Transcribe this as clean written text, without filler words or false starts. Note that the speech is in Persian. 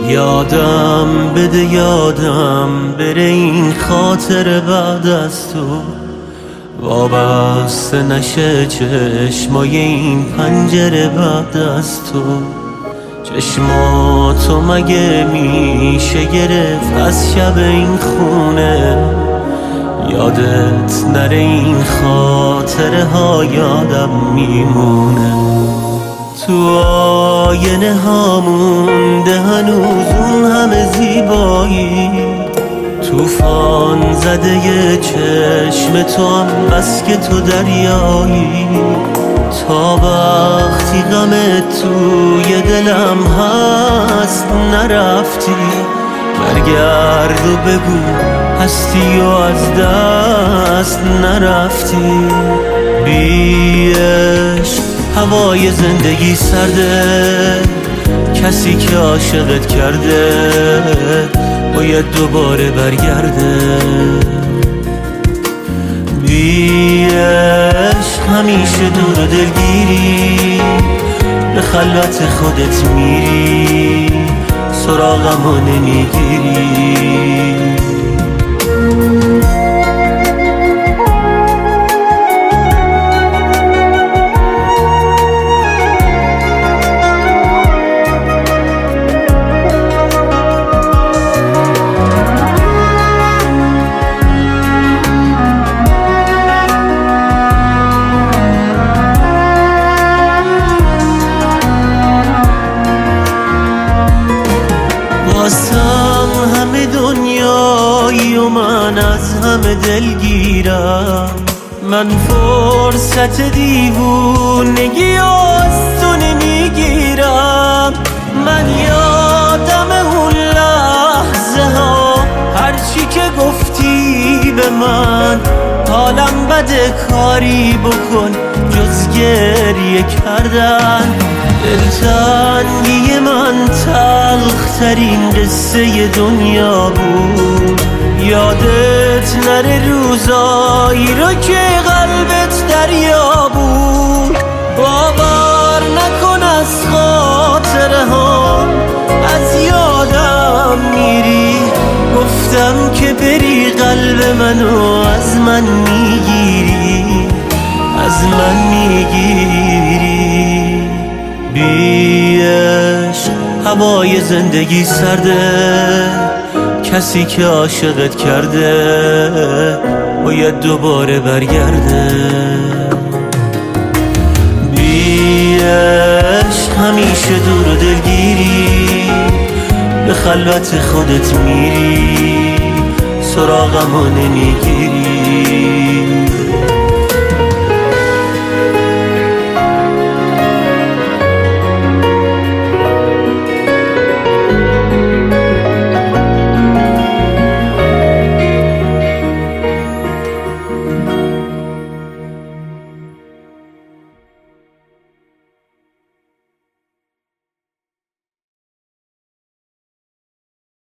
یادم بده یادم بره این خاطر بعد از تو وابسته نشه چشمای این پنجره بعد از تو چشماتو مگه میشه گرفت از شب این خونه یادت نره این خاطره ها یادم میمونه تو آینه ها مونده هنوز اون همه زیبایی طوفان زده یه چشم تو هم بس که تو دریایی تا وقتی غم توی دلم هست نرفتی برگرد و بگو هستی و از دست نرفتی بی عشق هوای زندگی سرده کسی که عاشقت کرده باید دوباره برگرده بی عشق همیشه دور و دلگیری به خلوت خودت میری سراغمو نمیگیری همه دنیایی و من از همه دلگیرم من فرصت دیوونگی از تو نمیگیرم من یادم اون لحظه ها هرچی که گفتی به من حالم بده کاری بکن جز گریه کردن دلتنگی من تلخترین قصه دنیا بود یادت نره روزایی رو که قلبت دریا بود باور نکن از خاطره ها از یادم میری گفتم که بری قلب منو از من میگیری از من میگیری بی عشق هوای زندگی سرده کسی که عاشقت کرده باید دوباره برگرده بی عشق همیشه دور و دلگیری به خلوت خودت میری سراغمو نمیگیری